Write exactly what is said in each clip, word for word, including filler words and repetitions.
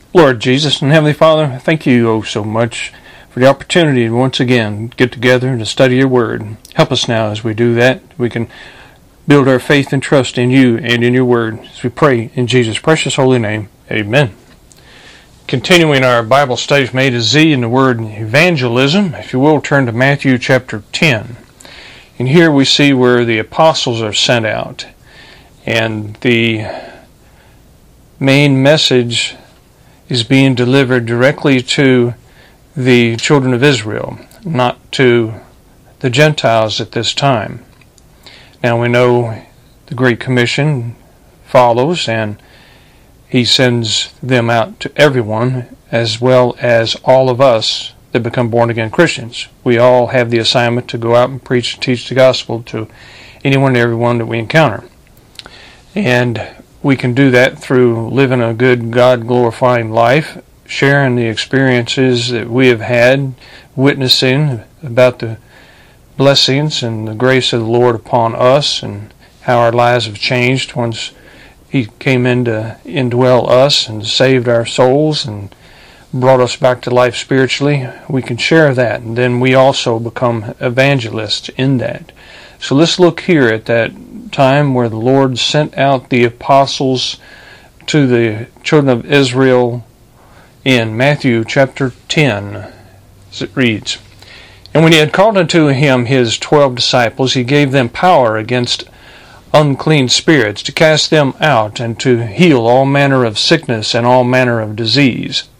Lord Jesus and Heavenly Father, thank you oh so much for the opportunity to once again get together and to study your word. Help us now as we do that. We can build our faith and trust in you and in your word as we pray in Jesus' precious holy name. Amen. Continuing our Bible study from A to Z in the word evangelism, if you will, turn to Matthew chapter ten. And here we see where the apostles are sent out. And the main message is being delivered directly to the children of Israel, not to the Gentiles at this time. Now we know the Great Commission follows, and he sends them out to everyone, as well as all of us that become born-again Christians. We all have the assignment to go out and preach and teach the gospel to anyone and everyone that we encounter. And we can do that through living a good, God-glorifying life, sharing the experiences that we have had, witnessing about the blessings and the grace of the Lord upon us and how our lives have changed once He came in to indwell us and saved our souls and brought us back to life spiritually. We can share that, and then we also become evangelists in that. So let's look here at that time where the Lord sent out the apostles to the children of Israel in Matthew chapter ten, as it reads. And when he had called unto him his twelve disciples, he gave them power against unclean spirits, to cast them out, and to heal all manner of sickness and all manner of disease.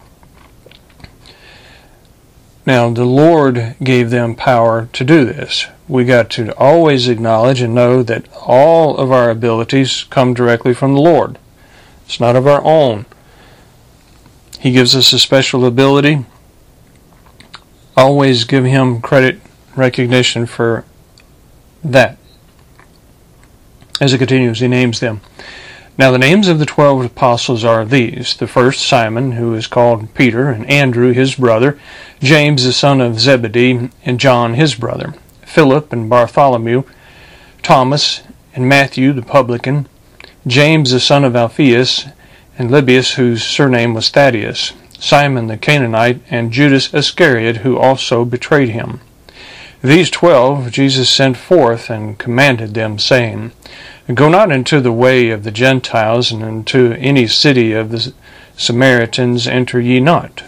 Now, the Lord gave them power to do this. We got to always acknowledge and know that all of our abilities come directly from the Lord. It's not of our own. He gives us a special ability. Always give Him credit, recognition for that. As it continues, He names them. Now the names of the twelve apostles are these. The first, Simon, who is called Peter, and Andrew his brother, James the son of Zebedee, and John his brother, Philip and Bartholomew, Thomas and Matthew the publican, James the son of Alphaeus, and Lebbaeus, whose surname was Thaddeus, Simon the Canaanite, and Judas Iscariot, who also betrayed him. These twelve Jesus sent forth and commanded them, saying, Go not into the way of the Gentiles, and into any city of the Samaritans enter ye not.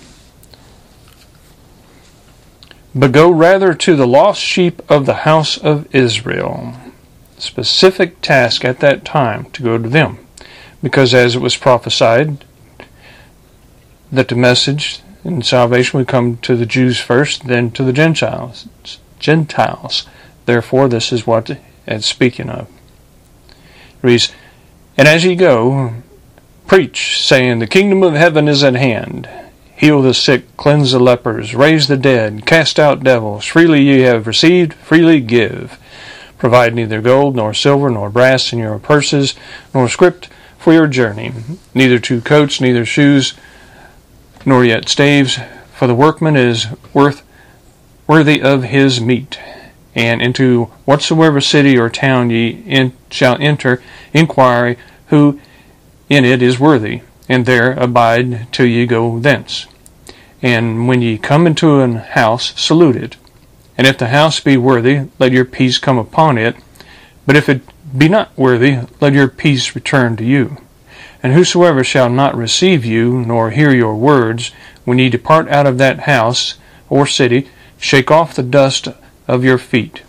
But go rather to the lost sheep of the house of Israel. Specific task at that time to go to them, because as it was prophesied that the message and salvation would come to the Jews first, then to the Gentiles. Gentiles. Therefore, this is what it's speaking of. It reads, And as ye go, preach, saying, The kingdom of heaven is at hand. Heal the sick, cleanse the lepers, raise the dead, cast out devils. Freely ye have received, freely give. Provide neither gold, nor silver, nor brass in your purses, nor scrip for your journey, neither two coats, neither shoes, nor yet staves, for the workman is worth worthy of his meat. And into whatsoever city or town ye in, shall enter, inquire who in it is worthy, and there abide till ye go thence. And when ye come into an house, salute it. And if the house be worthy, let your peace come upon it. But if it be not worthy, let your peace return to you. And whosoever shall not receive you, nor hear your words, when ye depart out of that house or city, shake off the dust of your feet.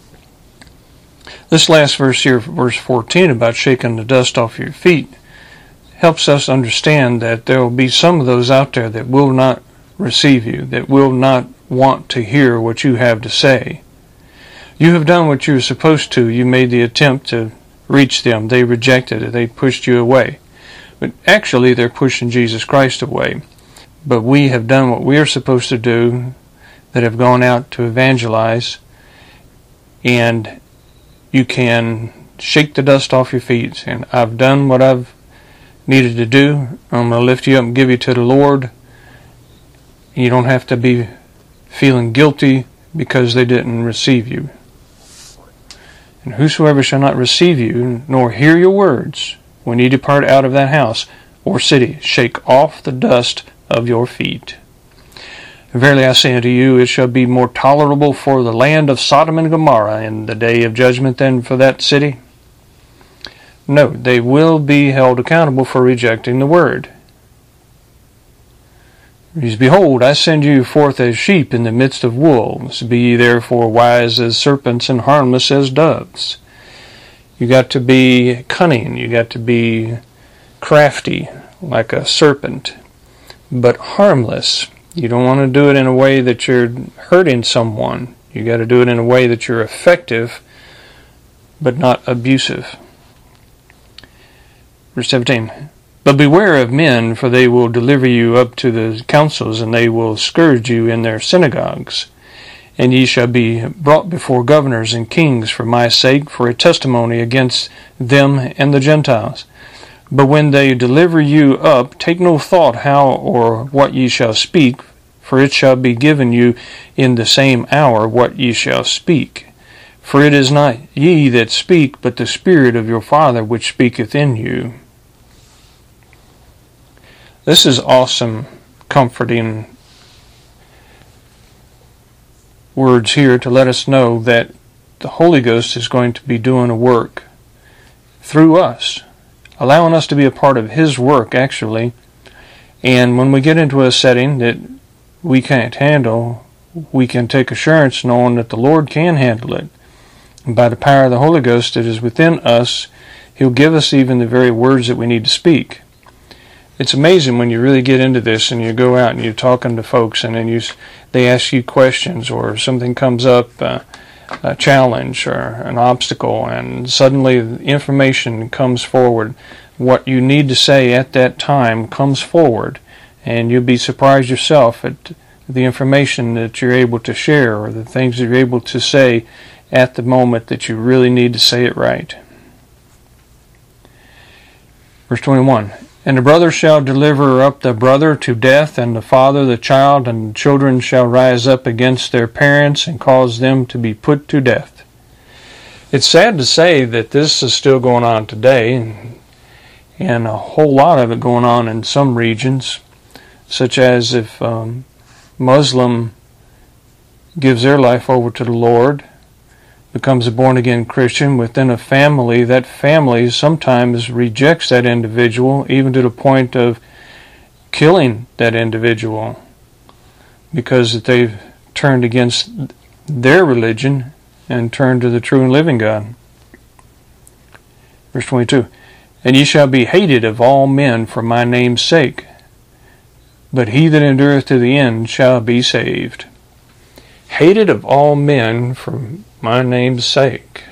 This last verse here, verse fourteen, about shaking the dust off your feet, helps us understand that there will be some of those out there that will not receive you, that will not want to hear what you have to say. You have done what you were supposed to. You made the attempt to reach them. They rejected it. They pushed you away. But actually, they're pushing Jesus Christ away. But we have done what we are supposed to do, that have gone out to evangelize, and you can shake the dust off your feet. And I've done what I've needed to do. I'm going to lift you up and give you to the Lord. You don't have to be feeling guilty because they didn't receive you. And whosoever shall not receive you, nor hear your words, when ye depart out of that house, or city. Shake off the dust of your feet. Verily I say unto you, it shall be more tolerable for the land of Sodom and Gomorrah in the day of judgment than for that city. No, they will be held accountable for rejecting the word. Behold, I send you forth as sheep in the midst of wolves. Be ye therefore wise as serpents and harmless as doves. You got to be cunning. You got to be crafty like a serpent, but harmless. You don't want to do it in a way that you're hurting someone. You got to do it in a way that you're effective, but not abusive. Verse seventeen. But beware of men, for they will deliver you up to the councils, and they will scourge you in their synagogues. And ye shall be brought before governors and kings for my sake, for a testimony against them and the Gentiles. But when they deliver you up, take no thought how or what ye shall speak, for it shall be given you in the same hour what ye shall speak. For it is not ye that speak, but the Spirit of your Father which speaketh in you. This is awesome, comforting words here to let us know that the Holy Ghost is going to be doing a work through us, allowing us to be a part of His work, actually. And when we get into a setting that we can't handle, we can take assurance knowing that the Lord can handle it. And by the power of the Holy Ghost that is within us, He'll give us even the very words that we need to speak. It's amazing when you really get into this and you go out and you're talking to folks and then you, they ask you questions or something comes up, uh, a challenge or an obstacle, and suddenly the information comes forward. What you need to say at that time comes forward, and you'll be surprised yourself at the information that you're able to share or the things that you're able to say at the moment that you really need to say it right. Verse twenty-one. And the brother shall deliver up the brother to death, and the father the child, and the children shall rise up against their parents and cause them to be put to death. It's sad to say that this is still going on today, and, and a whole lot of it going on in some regions, such as if um, Muslim gives their life over to the Lord, becomes a born-again Christian within a family, that family sometimes rejects that individual, even to the point of killing that individual, because they've turned against their religion and turned to the true and living God. Verse twenty-two. And ye shall be hated of all men for my name's sake, but he that endureth to the end shall be saved. Hated of all men for my name's sake.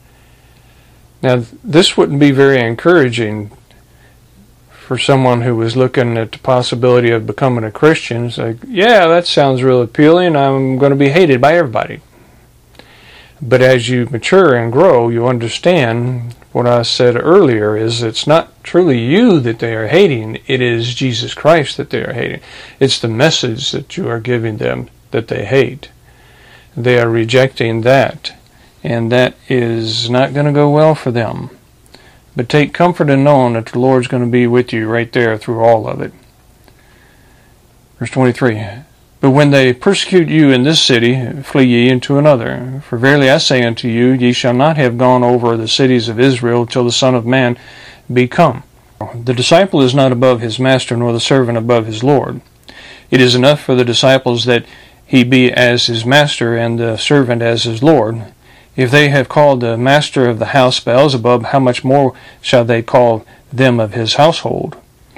Now, this wouldn't be very encouraging for someone who was looking at the possibility of becoming a Christian. It's like, yeah, that sounds real appealing. I'm going to be hated by everybody. But as you mature and grow, you understand what I said earlier, is it's not truly you that they are hating. It is Jesus Christ that they are hating. It's the message that you are giving them that they hate. They are rejecting that, and that is not going to go well for them. But take comfort in knowing that the Lord's going to be with you right there through all of it. Verse twenty-three. But when they persecute you in this city, flee ye into another. For verily I say unto you, ye shall not have gone over the cities of Israel till the Son of Man be come. The disciple is not above his master, nor the servant above his Lord. It is enough for the disciples that he be as his master, and the servant as his Lord. If they have called the master of the house Beelzebub, how much more shall they call them of his household?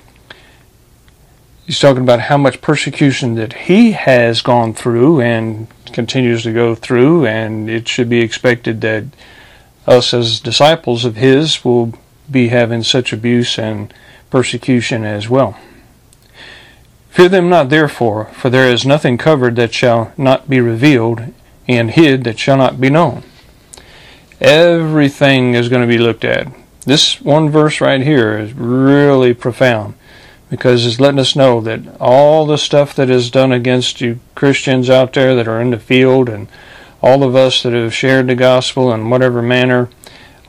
He's talking about how much persecution that he has gone through and continues to go through, and it should be expected that us as disciples of his will be having such abuse and persecution as well. Fear them not therefore, for there is nothing covered that shall not be revealed, and hid that shall not be known. Everything is going to be looked at. This one verse right here is really profound, because it's letting us know that all the stuff that is done against you Christians out there that are in the field, and all of us that have shared the gospel in whatever manner,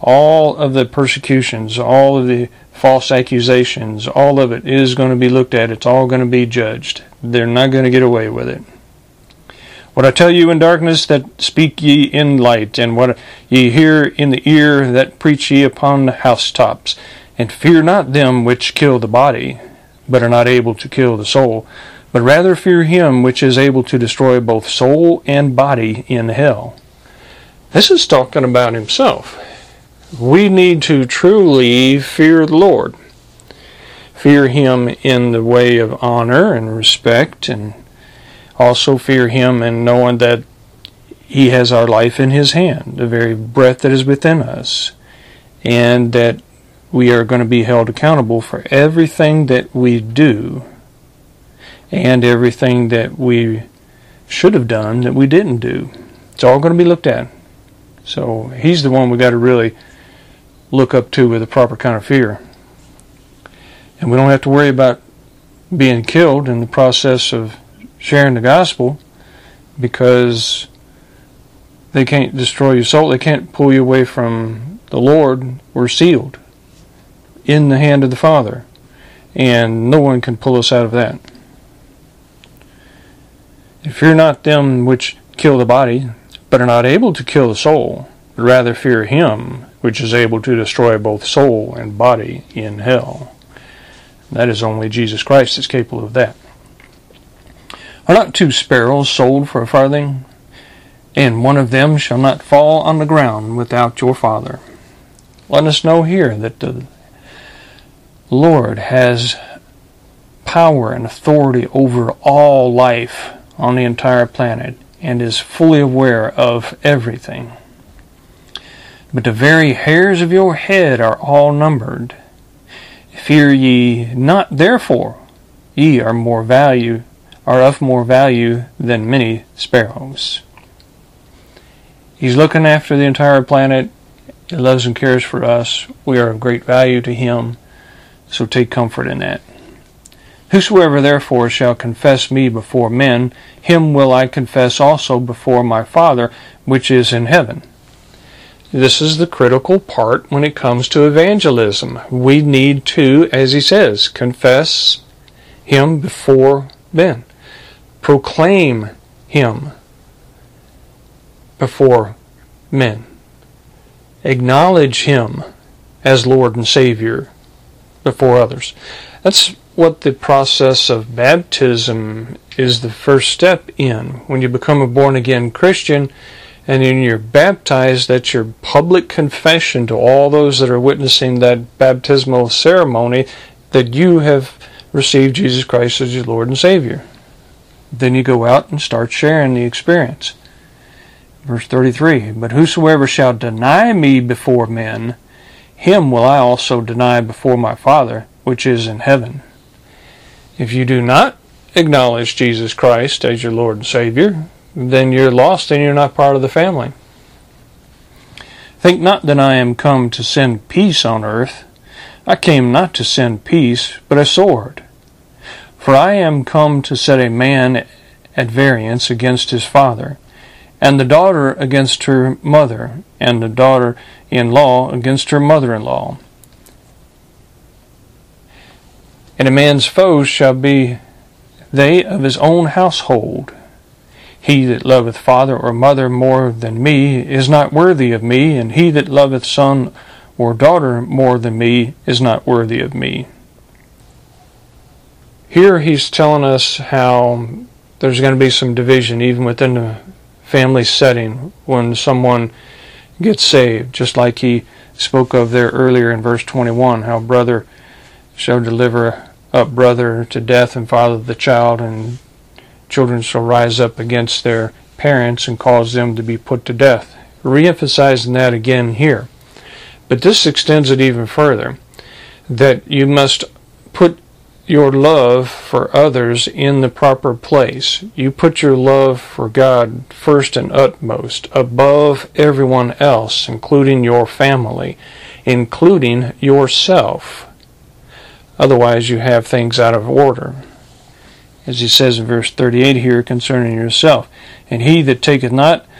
all of the persecutions, all of the false accusations, all of it is going to be looked at. It's all going to be judged. They're not going to get away with it. What I tell you in darkness, that speak ye in light, and what ye hear in the ear, that preach ye upon the housetops. And fear not them which kill the body, but are not able to kill the soul, but rather fear him which is able to destroy both soul and body in hell. This is talking about himself. We need to truly fear the Lord. Fear him in the way of honor and respect, and also fear him in knowing that he has our life in his hand, the very breath that is within us, and that we are going to be held accountable for everything that we do and everything that we should have done that we didn't do. It's all going to be looked at. So he's the one we got to really look up to with the proper kind of fear. And we don't have to worry about being killed in the process of sharing the gospel, because they can't destroy your soul. They can't pull you away from the Lord. We're sealed in the hand of the Father, and no one can pull us out of that. Fear not them which kill the body, but are not able to kill the soul, but rather fear him which is able to destroy both soul and body in hell. That is only Jesus Christ is capable of that. Are not two sparrows sold for a farthing? And one of them shall not fall on the ground without your Father. Let us know here that the Lord has power and authority over all life on the entire planet and is fully aware of everything. But the very hairs of your head are all numbered. Fear ye not, therefore, ye are more value are of more value than many sparrows. He's looking after the entire planet. He loves and cares for us. We are of great value to him, so take comfort in that. Whosoever therefore shall confess me before men, him will I confess also before my Father which is in heaven. This is the critical part when it comes to evangelism. We need to, as he says, confess him before men. Proclaim him before men. Acknowledge him as Lord and Savior before others. That's what the process of baptism is, the first step in. When you become a born-again Christian and then you're baptized, that's your public confession to all those that are witnessing that baptismal ceremony that you have received Jesus Christ as your Lord and Savior. Then you go out and start sharing the experience. Verse thirty-three, but whosoever shall deny me before men, him will I also deny before my Father which is in heaven. If you do not acknowledge Jesus Christ as your Lord and Savior, then you're lost and you're not part of the family. Think not that I am come to send peace on earth. I came not to send peace, but a sword. For I am come to set a man at variance against his father, and the daughter against her mother, and the daughter-in-law against her mother-in-law. And a man's foes shall be they of his own household. He that loveth father or mother more than me is not worthy of me, and he that loveth son or daughter more than me is not worthy of me. Here he's telling us how there's going to be some division even within the family setting when someone gets saved, just like he spoke of there earlier in verse twenty-one, how brother shall deliver up brother to death and father the child, and children shall rise up against their parents and cause them to be put to death. Re-emphasizing that again here. But this extends it even further, that you must put your love for others in the proper place. You put your love for God first and utmost, above everyone else, including your family, including yourself. Otherwise you have things out of order. As he says in verse thirty-eight here concerning yourself, and he that taketh not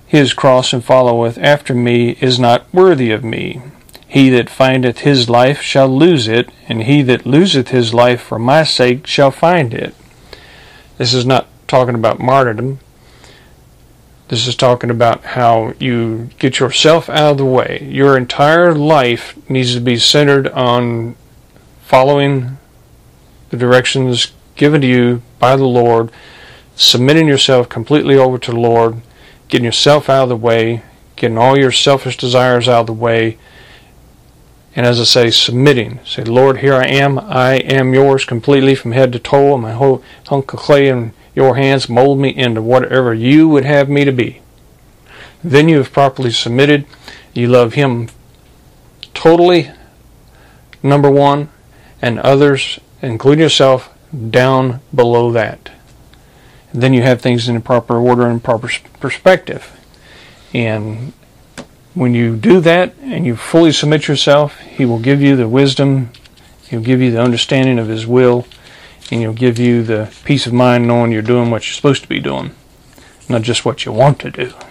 his cross and followeth after me is not worthy of me. He that findeth his life shall lose it, and he that loseth his life for my sake shall find it. This is not talking about martyrdom. This is talking about how you get yourself out of the way. Your entire life needs to be centered on following the directions given to you by the Lord, submitting yourself completely over to the Lord, getting yourself out of the way, getting all your selfish desires out of the way, and as I say, submitting. Say, Lord, here I am. I am yours completely from head to toe. My whole hunk of clay in your hands. Mold me into whatever you would have me to be. Then you have properly submitted. You love him totally, number one, and others, including yourself, down below that. And then you have things in the proper order and proper perspective. And when you do that and you fully submit yourself, he will give you the wisdom, he'll give you the understanding of his will, and he'll give you the peace of mind knowing you're doing what you're supposed to be doing, not just what you want to do.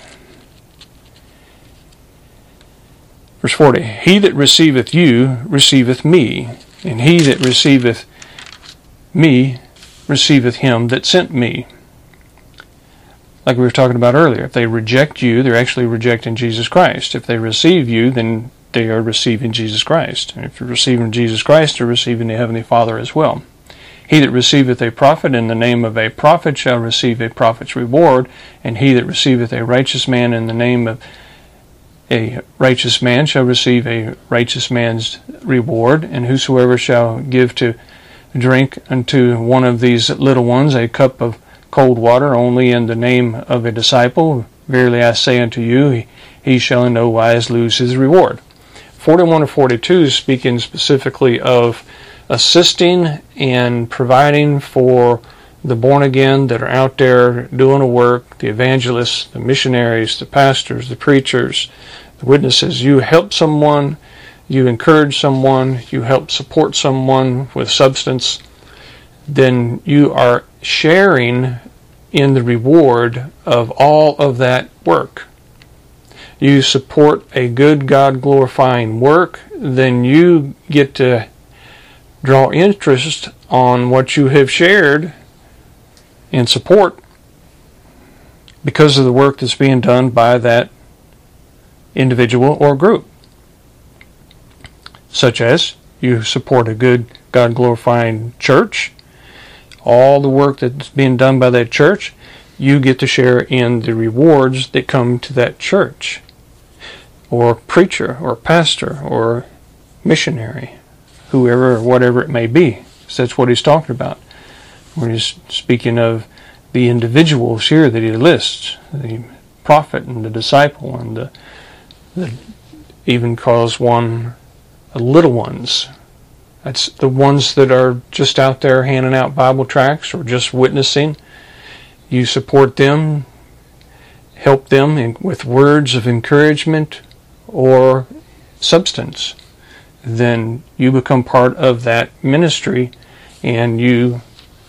Verse forty, he that receiveth you receiveth me, and he that receiveth me receiveth him that sent me. Like we were talking about earlier, if they reject you, they're actually rejecting Jesus Christ. If they receive you, then they are receiving Jesus Christ. And if you're receiving Jesus Christ, you're receiving the Heavenly Father as well. He that receiveth a prophet in the name of a prophet shall receive a prophet's reward, and he that receiveth a righteous man in the name of a righteous man shall receive a righteous man's reward. And whosoever shall give to drink unto one of these little ones a cup of cold water only in the name of a disciple, verily I say unto you, he, he shall in no wise lose his reward. forty-one to forty-two is speaking specifically of assisting and providing for the born again that are out there doing a work, the evangelists, the missionaries, the pastors, the preachers, the witnesses. You help someone, you encourage someone, you help support someone with substance, then you are sharing in the reward of all of that work. You support a good God-glorifying work, then you get to draw interest on what you have shared in support because of the work that's being done by that individual or group. Such as you support a good God-glorifying church, all the work that's being done by that church, you get to share in the rewards that come to that church, or preacher, or pastor, or missionary, whoever or whatever it may be. So that's what he's talking about. When he's speaking of the individuals here that he lists, the prophet and the disciple, and the, the even calls one the little ones. That's the ones that are just out there handing out Bible tracts or just witnessing. You support them, help them in, with words of encouragement or substance. Then you become part of that ministry and you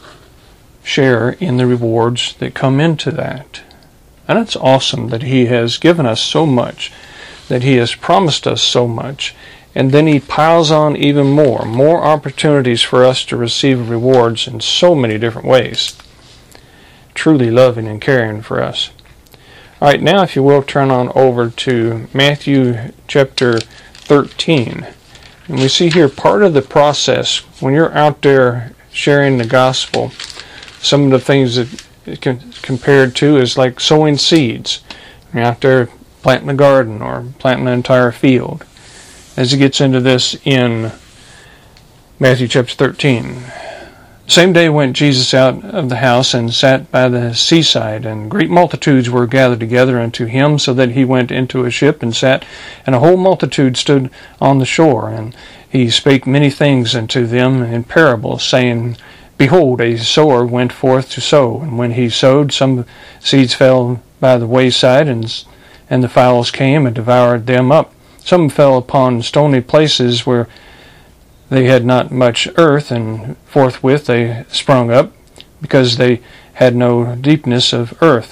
share in the rewards that come into that. And it's awesome that he has given us so much, that he has promised us so much. And then he piles on even more, more opportunities for us to receive rewards in so many different ways. Truly loving and caring for us. All right, now if you will, turn on over to Matthew chapter thirteen. And we see here part of the process when you're out there sharing the gospel. Some of the things that it can compared to is like sowing seeds. You're out there planting a garden or planting an entire field. As he gets into this in Matthew chapter thirteen. The same day went Jesus out of the house and sat by the seaside, and great multitudes were gathered together unto him, so that he went into a ship and sat, and a whole multitude stood on the shore. And he spake many things unto them in parables, saying, Behold, a sower went forth to sow, and when he sowed, some seeds fell by the wayside, and and the fowls came and devoured them up. Some fell upon stony places where they had not much earth, and forthwith they sprung up, because they had no deepness of earth.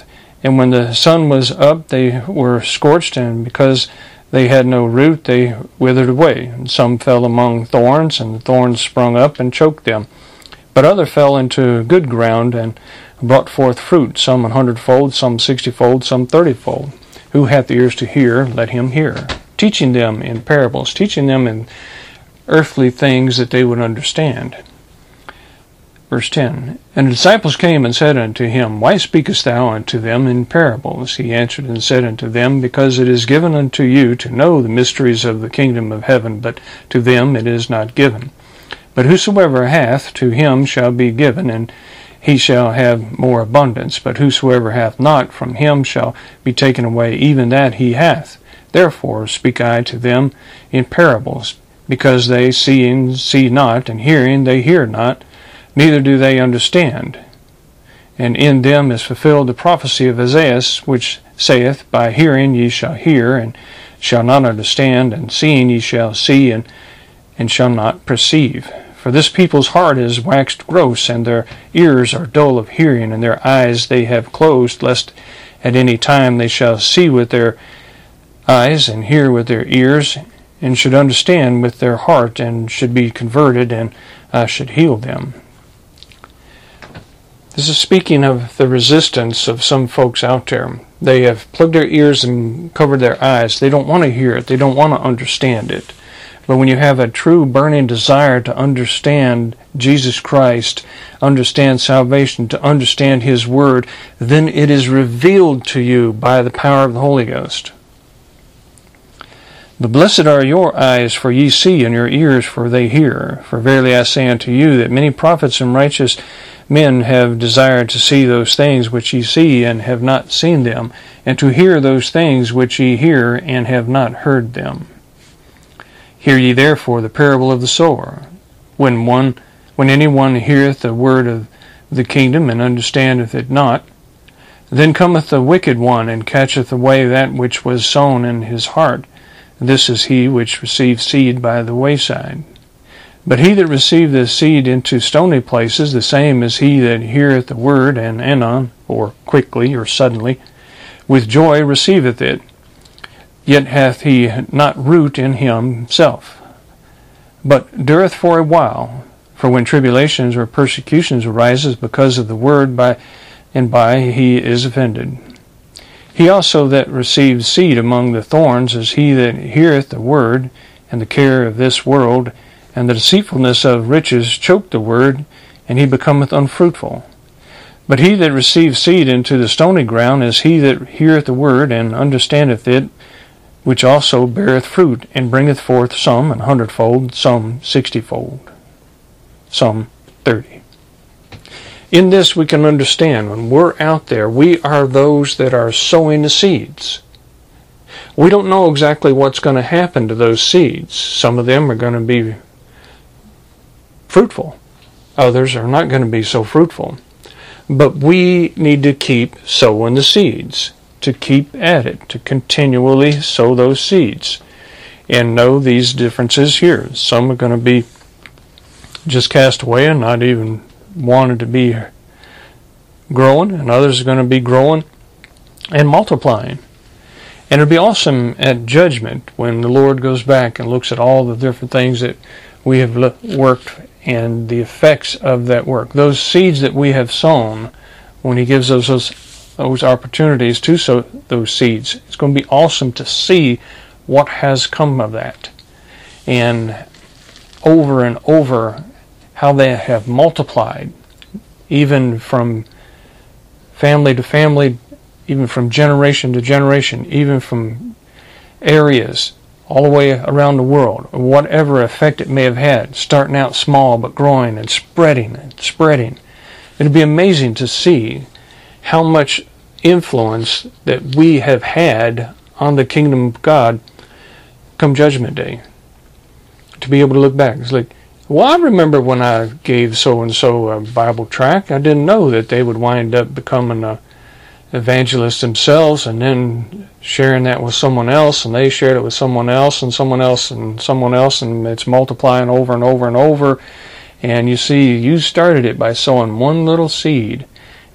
And when the sun was up, they were scorched, and because they had no root, they withered away. And some fell among thorns, and the thorns sprung up and choked them. But other fell into good ground and brought forth fruit, some an hundredfold, some sixtyfold, some thirtyfold. Who hath ears to hear, let him hear. Teaching them in parables, teaching them in earthly things that they would understand. Verse ten, And the disciples came and said unto him, Why speakest thou unto them in parables? He answered and said unto them, Because it is given unto you to know the mysteries of the kingdom of heaven, but to them it is not given. But whosoever hath, to him shall be given, and he shall have more abundance. But whosoever hath not, from him shall be taken away even that he hath. Therefore speak I to them in parables, because they seeing see not, and hearing they hear not, neither do they understand. And in them is fulfilled the prophecy of Isaiah, which saith, By hearing ye shall hear, and shall not understand, and seeing ye shall see, and, and shall not perceive. For this people's heart is waxed gross, and their ears are dull of hearing, and their eyes they have closed, lest at any time they shall see with their eyes, and hear with their ears, and should understand with their heart, and should be converted, and I should heal them. This is speaking of the resistance of some folks out there. They have plugged their ears and covered their eyes. They don't want to hear it. They don't want to understand it. But when you have a true burning desire to understand Jesus Christ, understand salvation, to understand His Word, then it is revealed to you by the power of the Holy Ghost. But blessed are your eyes, for ye see, and your ears, for they hear. For verily I say unto you, that many prophets and righteous men have desired to see those things which ye see, and have not seen them, and to hear those things which ye hear, and have not heard them. Hear ye therefore the parable of the sower. When one, when any one heareth the word of the kingdom, and understandeth it not, then cometh the wicked one, and catcheth away that which was sown in his heart. This is he which received seed by the wayside. But he that received the seed into stony places, the same is he that heareth the word, and anon, or quickly, or suddenly, with joy receiveth it. Yet hath he not root in himself, but dureth for a while. For when tribulations or persecutions arises because of the word, by and by he is offended. He also that received seed among the thorns is he that heareth the word, and the care of this world, and the deceitfulness of riches choke the word, and he becometh unfruitful. But he that received seed into the stony ground is he that heareth the word, and understandeth it, which also beareth fruit, and bringeth forth some an hundredfold, some sixtyfold, some thirty. In this we can understand, when we're out there, we are those that are sowing the seeds. We don't know exactly what's going to happen to those seeds. Some of them are going to be fruitful. Others are not going to be so fruitful. But we need to keep sowing the seeds, to keep at it, to continually sow those seeds. And know these differences here. Some are going to be just cast away and not even wanted to be growing, and others are going to be growing and multiplying. And it'll be awesome at judgment when the Lord goes back and looks at all the different things that we have worked and the effects of that work. Those seeds that we have sown, when He gives us those, those opportunities to sow those seeds, it's going to be awesome to see what has come of that. And over and over, how they have multiplied, even from family to family, even from generation to generation, even from areas all the way around the world, or whatever effect it may have had, starting out small but growing and spreading and spreading. It'd be amazing to see how much influence that we have had on the kingdom of God come Judgment Day. To be able to look back, it's like, well, I remember when I gave so-and-so a Bible tract, I didn't know that they would wind up becoming a evangelists themselves, and then sharing that with someone else, and they shared it with someone else, and someone else, and someone else, and it's multiplying over and over and over. And you see, you started it by sowing one little seed,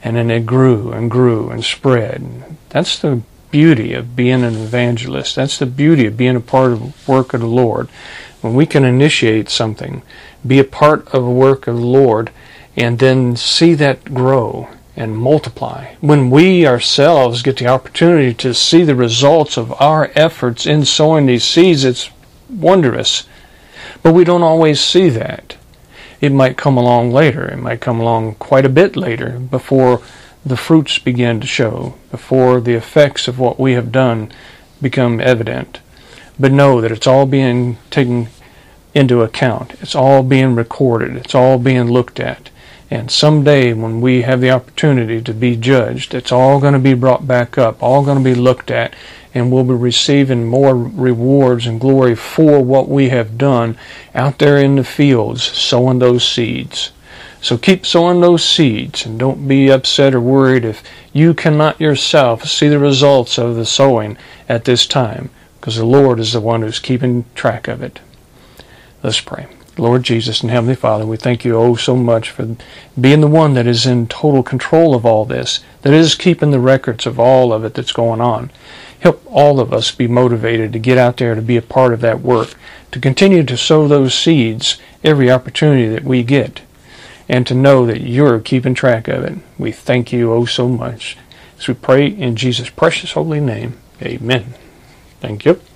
And then it grew and grew and spread. That's the beauty of being an evangelist. That's the beauty of being a part of the work of the Lord. When we can initiate something, be a part of a work of the Lord, and then see that grow and multiply. When we ourselves get the opportunity to see the results of our efforts in sowing these seeds, it's wondrous. But we don't always see that. It might come along later. It might come along quite a bit later before the fruits begin to show, before the effects of what we have done become evident. But know that it's all being taken into account. It's all being recorded. It's all being looked at. And someday when we have the opportunity to be judged, it's all going to be brought back up, all going to be looked at, and we'll be receiving more rewards and glory for what we have done out there in the fields, sowing those seeds. So keep sowing those seeds, and don't be upset or worried if you cannot yourself see the results of the sowing at this time, because the Lord is the one who's keeping track of it. Let's pray. Lord Jesus and Heavenly Father, we thank you oh so much for being the one that is in total control of all this, that is keeping the records of all of it that's going on. Help all of us be motivated to get out there to be a part of that work, to continue to sow those seeds every opportunity that we get, and to know that you're keeping track of it. We thank you oh so much. As we pray in Jesus' precious holy name, amen. Thank you.